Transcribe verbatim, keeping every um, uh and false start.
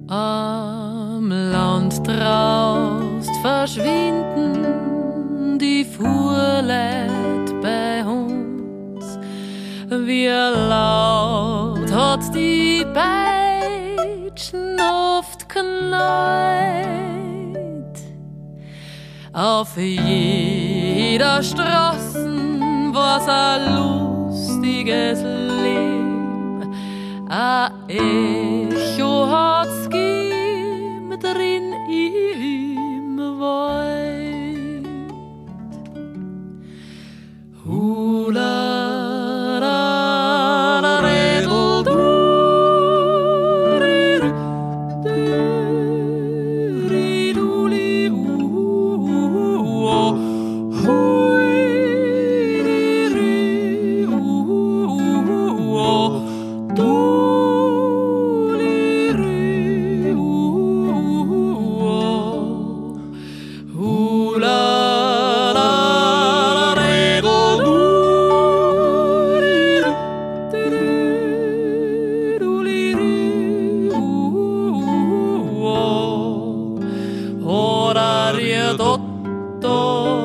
Am Land draust verschwinden die Fuhrleut bei uns. Wie laut hat die Peitschen oft knallt. Auf jeder Straßen war's ein lustiges Leben, ein Echo hat's gegeben drin im Wald. Hula da da redel du, rir, du, ri, du, li, u, o, hui, ri, ri, u, o, du. Ora riedotto